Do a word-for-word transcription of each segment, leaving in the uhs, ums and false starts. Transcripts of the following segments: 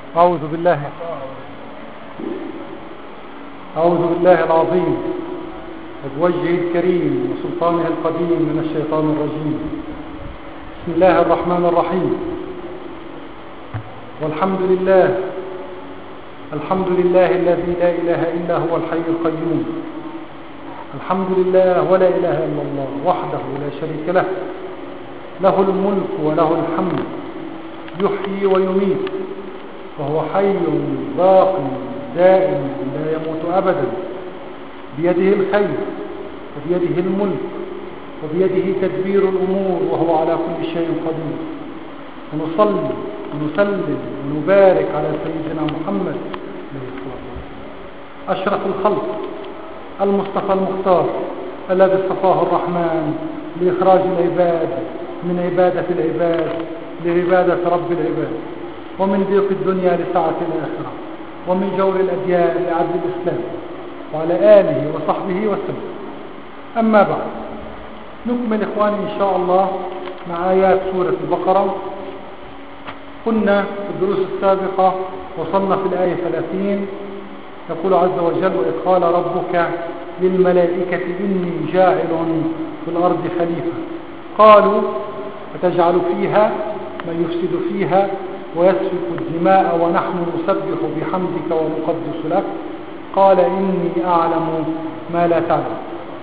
أعوذ بالله أعوذ بالله العظيم وبوجهه الكريم وسلطانه القديم من الشيطان الرجيم. بسم الله الرحمن الرحيم. والحمد لله الحمد لله الذي لا إله إلا هو الحي القيوم. الحمد لله ولا إله إلا الله وحده لا شريك له، له الملك وله الحمد، يحيي ويميت، وهو حي باق دائم لا يموت أبدا، بيده الخير وبيده الملك وبيده تدبير الأمور، وهو على كل شيء قدير. ونصلي ونسلم ونبارك على سيدنا محمد أشرف الخلق المصطفى المختار الذي اصطفاه الرحمن لإخراج العباد من عبادة العباد لعبادة رب العباد، ومن ضيق الدنيا لسعة الآخرة، ومن جور الأديان لعدل الإسلام، وعلى آله وصحبه وسلم. أما بعد، نكمل إخواني إن شاء الله مع آيات سورة البقرة. كنا في الدروس السابقة وصلنا في الآية ثلاثين، يقول عز وجل: وإذ قال ربك للملائكة إني جاعل في الأرض خليفة، قالوا فتجعل فيها من يفسد فيها ويسفك الدماء ونحن نسبح بحمدك ونقدس لك، قال إني أعلم ما لا تعلم.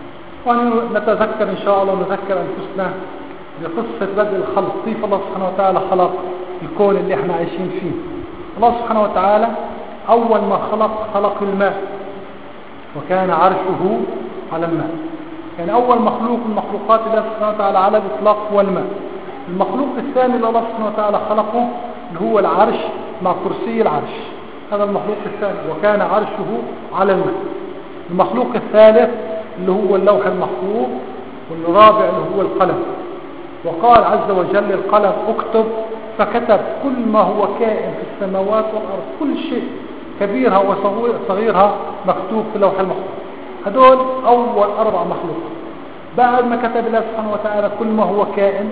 ونتذكر إن شاء الله نذكر أنفسنا بقصة بدء الخلق، كيف الله سبحانه وتعالى خلق الكون اللي احنا عايشين فيه. الله سبحانه وتعالى أول ما خلق خلق الماء، وكان عرشه على الماء. يعني أول مخلوق من مخلوقات الله سبحانه وتعالى على الإطلاق هو الماء. المخلوق الثاني اللي الله سبحانه وتعالى خلقه اللي هو العرش مع كرسي العرش، هذا المخلوق الثاني، وكان عرشه على الماء. المخلوق الثالث اللي هو اللوح المحفوظ، والرابع اللي هو القلم. وقال عز وجل: القلم اكتب، فكتب كل ما هو كائن في السماوات والأرض، كل شيء كبيرها وصغيرها مكتوب في اللوح المحفوظ. هدول أول أربع مخلوقات. بعد ما كتب الله سبحانه وتعالى كل ما هو كائن،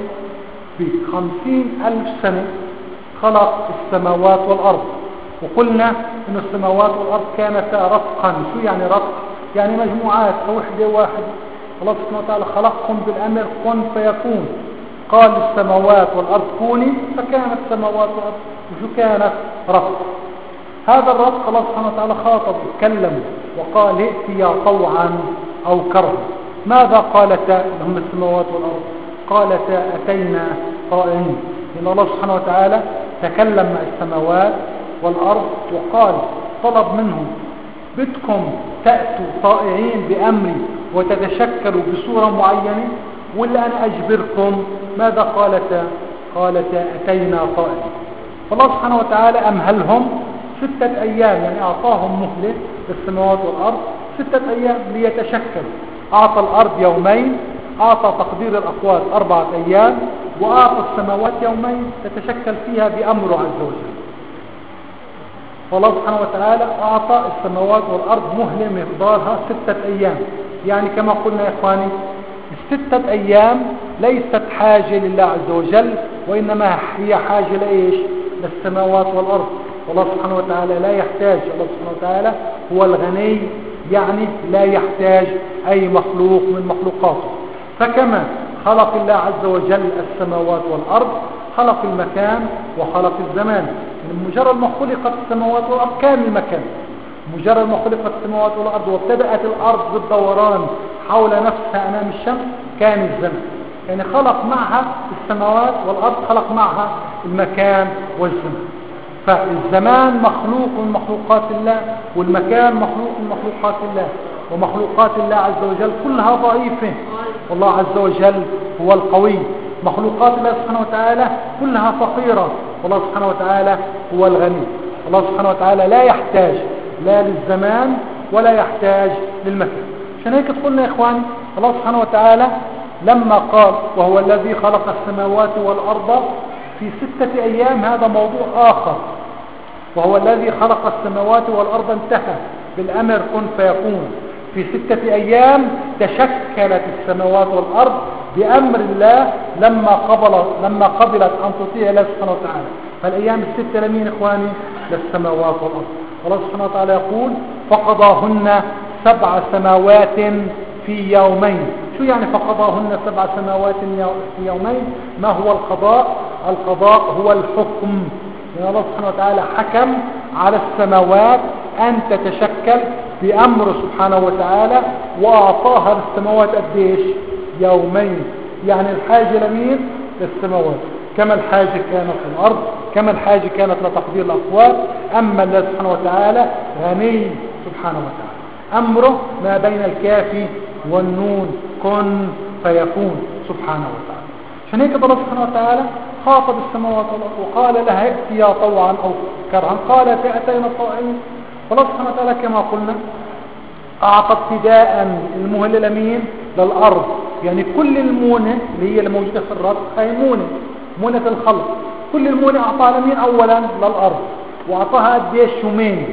بخمسين ألف سنة خلق السماوات والأرض. وقلنا إن السماوات والأرض كانتا رتقا. شو يعني رتق؟ يعني مجموعات أو وحدة واحد. الله سبحانه وتعالى خلقهم بالأمر كن فيكون، قال للسماوات والأرض كوني، فكانت السماوات والأرض. وشو كانت؟ رتق. هذا الرتق الله سبحانه وتعالى خاطب اتكلم وقال: ائتيا طوعا أو كرها. ماذا قالتا لهم السماوات والأرض؟ قالتا أتينا طائعين. إن الله سبحانه وتعالى تكلم مع السماوات والأرض وقال، طلب منهم: بدكم تأتوا طائعين بأمري وتتشكلوا بصورة معينة، ولا أنا أجبركم؟ ماذا قالتا؟ قالتا أتينا طائعين. فالله سبحانه وتعالى أمهلهم ستة أيام، يعني أعطاهم مهلة للسماوات والأرض ستة أيام ليتشكلوا. أعطى الأرض يومين، أعطى تقدير الأقوات أربعة أيام، وأعطى السماوات يومين تتشكل فيها بأمره عز وجل. فالله سبحانه وتعالى أعطى السماوات والأرض مهلة مقدارها ستة أيام. يعني كما قلنا يا إخواني، الستة أيام ليست حاجة لله عز وجل، وإنما هي حاجة لإيش؟ للسماوات والأرض. والله سبحانه وتعالى لا يحتاج. الله سبحانه وتعالى هو الغني، يعني لا يحتاج أي مخلوق من مخلوقاته. فكما خلق الله عز وجل السماوات والأرض، خلق المكان وخلق الزمان. يعني مجرد ما خلقت السماوات والأرض كان المكان، مجرد ما خلقت السماوات والأرض وابتدأت الأرض بالدوران حول نفسها أمام الشمس كان الزمن. يعني خلق معها السماوات والأرض، خلق معها المكان والزمن. فالزمان مخلوق من مخلوقات الله، والمكان مخلوق من مخلوقات الله، ومخلوقات الله عز وجل كلها ضعيفة، والله عز وجل هو القوي. مخلوقات الله سبحانه وتعالى كلها فقيرة، والله سبحانه وتعالى هو الغني. الله سبحانه وتعالى لا يحتاج لا للزمان ولا يحتاج للمكان. عشان هيك قلنا يا إخواني، الله سبحانه وتعالى لما قال: وهو الذي خلق السماوات والأرض في ستة أيام، هذا موضوع آخر. وهو الذي خلق السماوات والأرض انتهى بالأمر كن فيكون. في ستة أيام تشكلت السماوات والأرض بأمر الله لما قبل لما قبلت أن تطيع الله سبحانه وتعالى. فالأيام الستة لمين إخواني؟ للسماوات والأرض. الله سبحانه وتعالى يقول فقضاهن سبع سماوات في يومين. شو يعني فقضاهن سبع سماوات في يومين؟ ما هو القضاء؟ القضاء هو الحكم. يعني الله سبحانه وتعالى حكم على السماوات أن تتشكل بأمر سبحانه وتعالى، وأعطاها للسماوات قديش؟ يومين. يعني الحاجة لمين؟ للسماوات، كما الحاجة كانت للأرض، كما الحاجة كانت لتقدير الأقوات. أما الله سبحانه وتعالى غني سبحانه وتعالى، أمره ما بين الكاف والنون، كن فيكون سبحانه وتعالى. عشان هيك الله سبحانه وتعالى خاطب السماوات والأرض وقال لها ائتيا طوعا أو كرها، قالت ائتينا طوعين. الله سبحانه وتعالى كما قلنا أعطى ابتداء المهلة لمين؟ للأرض. يعني كل المونة اللي هي الموجودة في الرب هي مونة، مونة الخلق. كل المونة أعطاها لمين؟ أولا للأرض، وأعطاها قديش؟ يومين.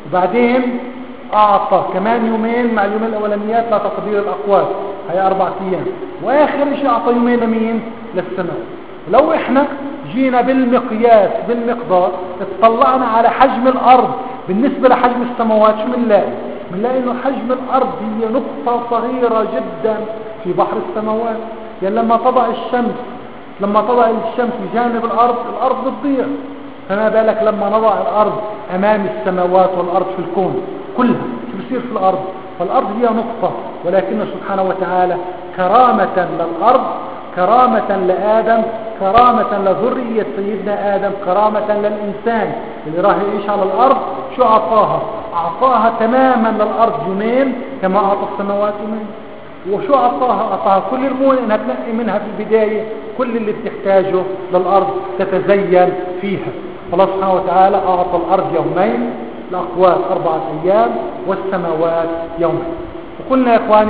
وبعدين أعطى كمان يومين مع اليومين الأولانيات لتقدير الأقوات، هي أربعة أيام. وآخر شيء أعطى يومين لمين؟ للسماء. لو إحنا جينا بالمقياس بالمقدار اطلعنا على حجم الأرض بالنسبة لحجم السماوات، شو بنلاقي؟ بنلاقي إنه حجم الأرض هي نقطة صغيرة جدا في بحر السماوات. يعني لما تضع الشمس لما تضع الشمس بجانب الأرض، الأرض بتضيع، فما بالك لما نضع الأرض أمام السماوات والأرض في الكون كلها، شو بصير في الأرض؟ فالأرض هي نقطة، ولكن سبحانه وتعالى كرامة للأرض، كرامة لآدم، كرامة لذرية سيدنا آدم، كرامة للإنسان اللي راح يعيش على الأرض، شو أعطاها؟ أعطاها تماما للأرض يومين كما أعطى السماوات يومين. وشو أعطاها؟ أعطاها كل المونة إنها تنقي منها في البداية كل اللي بتحتاجه للأرض تتزين فيها. الله سبحانه وتعالى أعطى الأرض يومين، الأقوات أربعة أيام، والسماوات يومين. وقلنا يا إخواني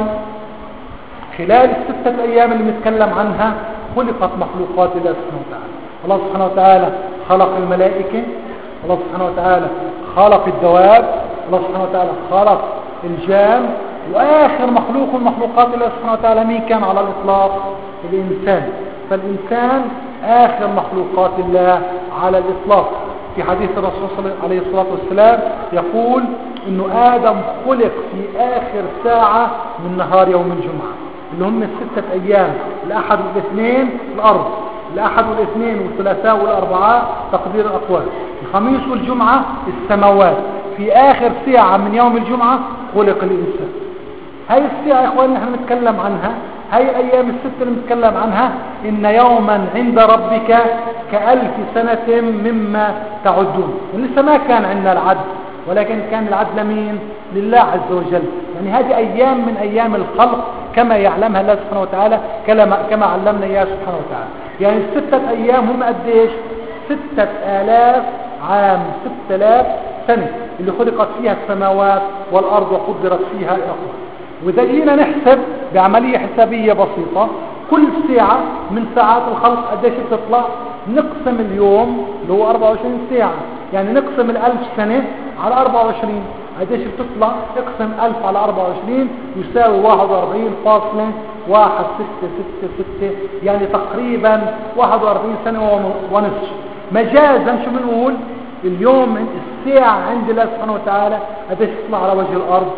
خلال الستة أيام اللي نتكلم عنها خلقت مخلوقات الله سبحانه وتعالى. الله سبحانه وتعالى خلق الملائكة، الله سبحانه وتعالى خلق الدواب، الله سبحانه وتعالى خلق الجان، وآخر مخلوق من مخلوقات الله سبحانه وتعالى مين كان على الإطلاق؟ الإنسان. فالإنسان آخر مخلوقات الله على الإطلاق. في حديث الرسول صلى الله عليه الصلاة والسلام يقول إنه آدم خلق في آخر ساعة من نهار يوم الجمعة، اللي هم الستة أيام، الأحد والاثنين الأرض، الأحد والاثنين والثلاثاء والأربعاء تقدير الأقوال، الخميس والجمعة السماوات. في آخر ساعة من يوم الجمعة خلق الإنسان. هاي الساعة يا إخواني نحن نتكلم عنها، هاي الأيام الستة اللي نتكلم عنها، إن يوما عند ربك كألف سنة مما تعدون. ولسه ما كان عندنا العد، ولكن كان العد لمين؟ لله عز وجل. يعني هذه أيام من أيام الخلق كما يعلمها الله سبحانه وتعالى، كما علمنا إياه سبحانه وتعالى. يعني الستة أيام هم قديش؟ ستة آلاف عام، ستة آلاف سنة اللي خلقت فيها السماوات والأرض وقدرت فيها الأقوال. وإذا جينا نحسب بعملية حسابية بسيطة، كل ساعة من ساعات الخلق قديش بتطلع؟ نقسم اليوم اللي هو أربعة وعشرين ساعة، يعني نقسم الألف سنة على أربعة وعشرين، قديش بتطلع؟ اقسم ألف على أربعة وعشرين يساوي واحد وأربعين فاصلة واحد ستة ستة ستة، يعني تقريبا واحد وأربعين سنة ونصف. مجازا شو بنقول؟ اليوم الساعة عند الله سبحانه وتعالى قديش تطلع على وجه الأرض؟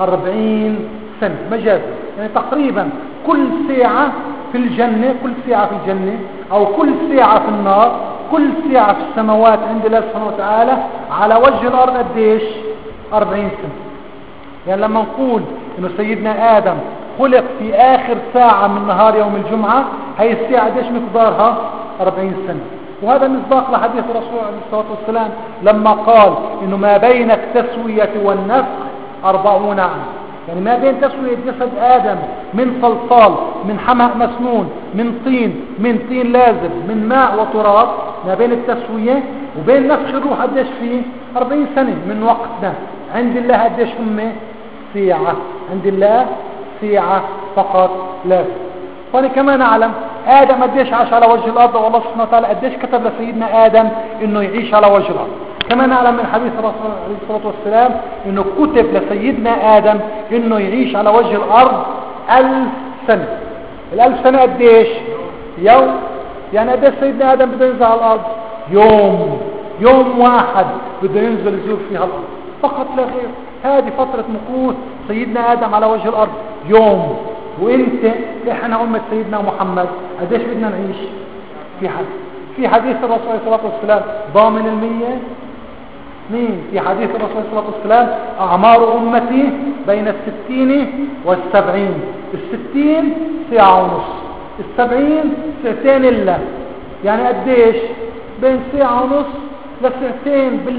أربعين سنة مجازا. يعني تقريبا كل ساعة في الجنة، كل ساعة في الجنة أو كل ساعة في النار، كل ساعة في السماوات عند الله سبحانه وتعالى على وجه الأرض قديش؟ أربعين سنة. يعني لما نقول إنه سيدنا آدم خلق في آخر ساعة من نهار يوم الجمعة، هي الساعة قديش مقدارها؟ أربعين سنة. وهذا مصداق لحديث الرسول عليه الصلاة والسلام لما قال إنه ما بين التسوية والنفخ أربعون عام. يعني ما بين تسوية جسد آدم من صلصال، من حمأ مسنون، من طين، من طين لازب، من ماء وتراب، ما بين التسوية وبين نفخ الروح قديش فيه؟ أربعين سنة من وقتنا. عند الله قديش هم؟ ساعة. عند الله ساعة فقط لا. فأنا كما نعلم آدم قديش عاش على وجه الأرض، والله سبحانه وتعالى قديش كتب لسيدنا آدم إنه يعيش على وجه الأرض. كما نعلم من حديث الرسول عليه الصلاة والسلام إنه كتب لسيدنا آدم إنه يعيش على وجه الأرض ألف سنة. الألف سنة قديش؟ يوم. يعني قديش سيدنا آدم بده ينزل على الأرض؟ يوم. يوم واحد بده ينزل يزور فيها الأرض فقط لا غير. هذه فترة مكوث سيدنا آدم على وجه الأرض يوم. وانت احنا أمة سيدنا محمد قديش بدنا نعيش؟ في حديث في حديث الرسول صلى الله عليه وسلم ضامن المية مين؟ في حديث الرسول صلى الله عليه وسلم أعمار أمتي بين الستين والسبعين. الستين ساعة ونص، السبعين ساعتين إلا، يعني قديش؟ بين ساعة ونص لساعتين.